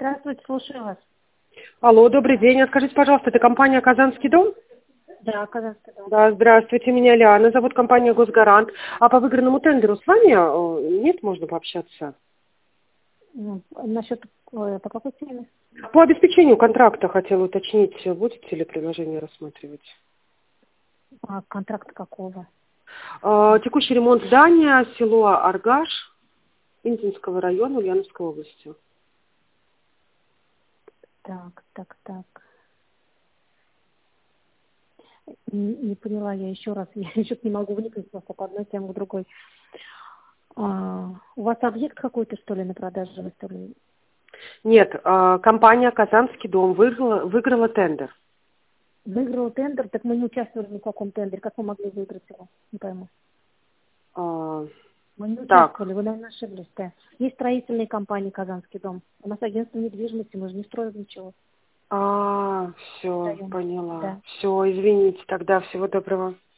Здравствуйте, слушаю вас. Алло, добрый день. Скажите, пожалуйста, это компания «Казанский дом»? Да, Казанский дом. Да, здравствуйте, меня Лиана, зовут компания «Госгарант». А по выигранному тендеру с вами нет, можно пообщаться? Насчет, по какой теме? По обеспечению контракта хотела уточнить, будете ли предложение рассматривать? Контракт какого? Текущий ремонт здания, село Аргаш, Инзинского района, Ульяновской области. Так. Не поняла я еще раз. Я что-то не могу вникнуть просто по одной теме к другой. У вас объект какой-то, что ли, на продаже выставлен? Нет, компания «Казанский дом» выиграла тендер. Выиграл тендер, так мы не участвовали ни в каком тендере. Как мы могли выиграть его? Не пойму. Мы не Так. участвовали, вы, наверное, ошиблись, да. Есть строительные компании «Казанский дом». У нас агентство недвижимости, мы же не строим ничего. Все, Даем. поняла. Да. Все, извините тогда, всего доброго.